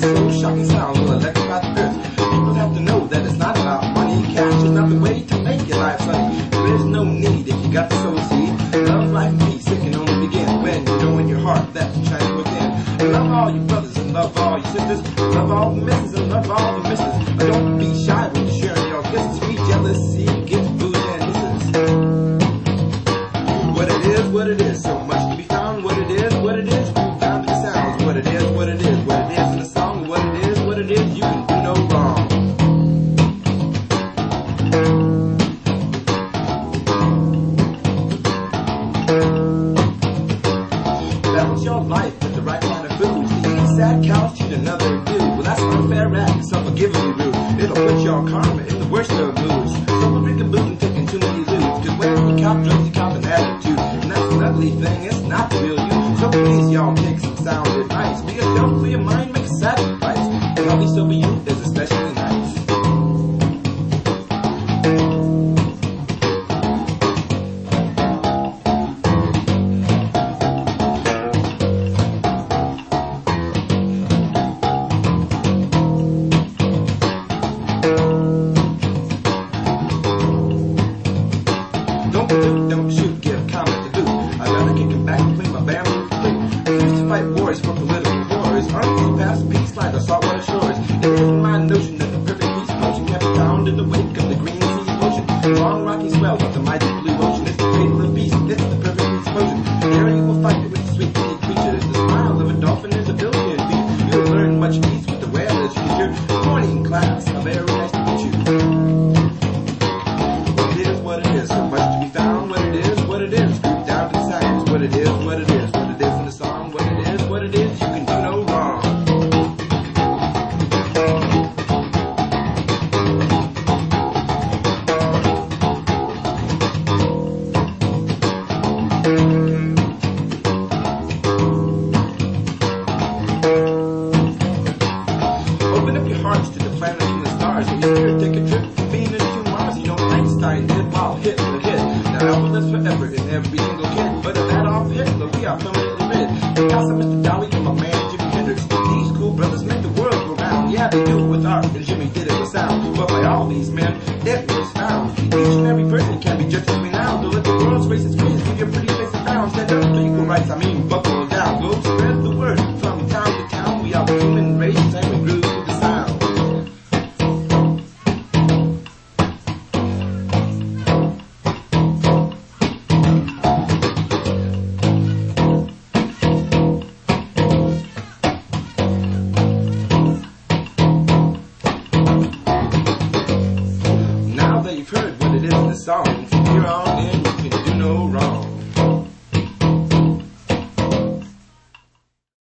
slow, shocking sounds will electrify the earth. People have to know that it's not about money and cash. It's not the way to make your life sunny. There's no need if you got the soul seed. Love, life, and peace, it can only begin when you know in your heart that you shine within. Love all your brothers and love all your sisters. Love all the misses and love all the misses. But don't be shy when you're sharing your kisses. Sweet jealousy, get food and misses. What it is, so much to be found. What it is, groove down to the sounds. What it is, what it is in the song. What it is, you can do no wrong. Balance your life with the right kind of food. The eat sad couch, eat another dude. Well, that's unfair act, it's unforgivingly rude. It'll put your karma in the worst of moods. So we're drinking booze and taking too many lewds. Cause when you cop drugs, you cop an attitude. And that's an ugly thing, it's not the real you. So please, y'all, take some sound advice. Be yourself, clear your mind, make a sacrifice. And healthy sober you is especially nice. Don't shoot, give comment to do. I'd rather kick it back and play my band complete. I used to fight wars for political wars. Armies past peace like the saltwater shores. It isn't my notion that the perfect peace potion can be found in the wake of the green sea ocean. Long rocky swell of the mighty blue ocean. It's the cradle of peace, it's the perfect peace potion. There you will find it with the sweet kitty creatures. The smile of a dolphin is a billion feet. You'll learn much peace with the whale as teacher. Good morning, class. A very nice to meet you. What it is, so much to be found. What it is, group down to the sounds. What it is in the song. What it is, you can do no wrong. Open up your hearts to the planets and the stars. If you're here, take a trip from Venus to Mars. You know Einstein did while Hitler hit. Now I will live forever in every single kid. But if that off Hitler, we are permanently rid. Picasso, Mr. Dolly, and my man Jimi Hendrix. These cool brothers make the world go round. Yeah, they do it with art, and Jimmy did it with sound. But by all these men, it was found. Each and every person can be just as renowned. Don't let the world's racist ways give your pretty face a frown. Stand up for equal rights, buckle down. Go spread the word from town to town. We are the human race, and we groove with the sound. Now that you've heard what it is in the song,